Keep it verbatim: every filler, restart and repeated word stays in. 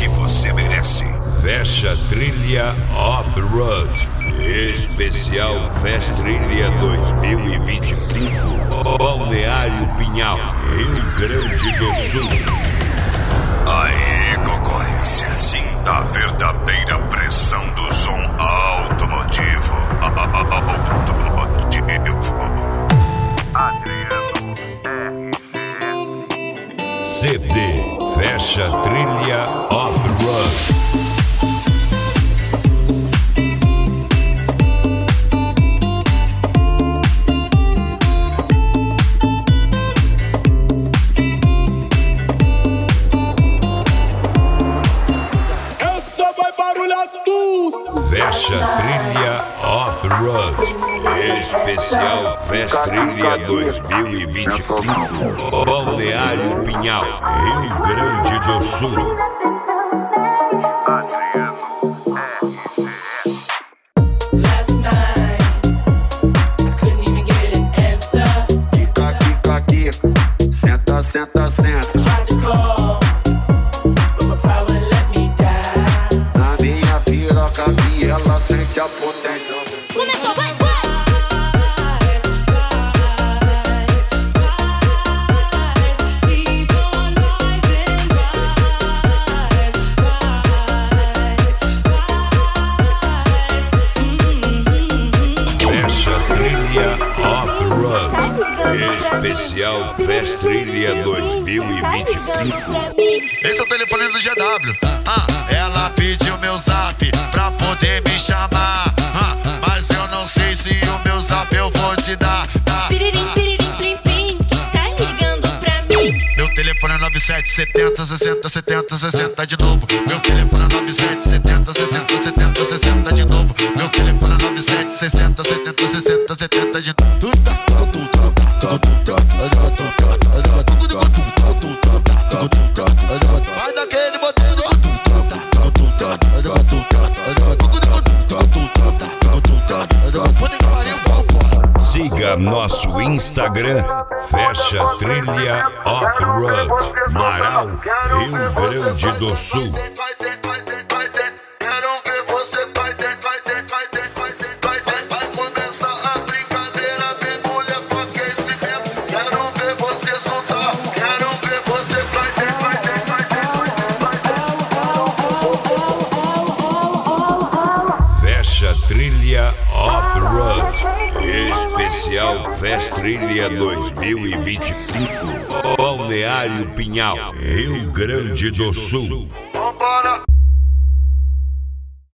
que você merece. Fecha Trilha Off-Road. Especial Fest Trilha dois mil e vinte e cinco. Balneário Pinhal, Rio Grande do Sul. Aí, concorrência. Sinta a verdadeira pressão do som automotivo. Automotivo. Adriano R. C D Fecha Trilha Off-Road. Fecha Trilha Off-Road. Especial Fest Trilha dois mil e vinte e cinco. Balneário Pinhal, Rio Grande do Sul. Senta, senta, senta. Na minha piroca que ela sente a potência. Começou, vai, Fecha Trilha Off-Road. Especial Fest Trilha dois mil e vinte e cinco. Esse é o telefone do G W. Ah, ela pediu meu zap pra poder me chamar. Ah, mas eu não sei se o meu zap eu vou te dar. Ah, piririm, piririm, plim, plim. Tá ligando pra mim? meu telefone é nove sete setenta, sessenta, setenta, sessenta de novo. Meu telefone é nove sete setenta, sessenta, setenta, sessenta de novo. Meu telefone é nove sete sessenta, setenta, sessenta, setenta de novo. Vai daquele modelo. Siga nosso Instagram, Fecha Trilha Off-Road, Marau, Rio Grande do Sul. Fecha Trilha Off-Road. Especial Fest Trilha dois mil e vinte e cinco. Balneário Pinhal, Rio Grande do Sul. Vambora!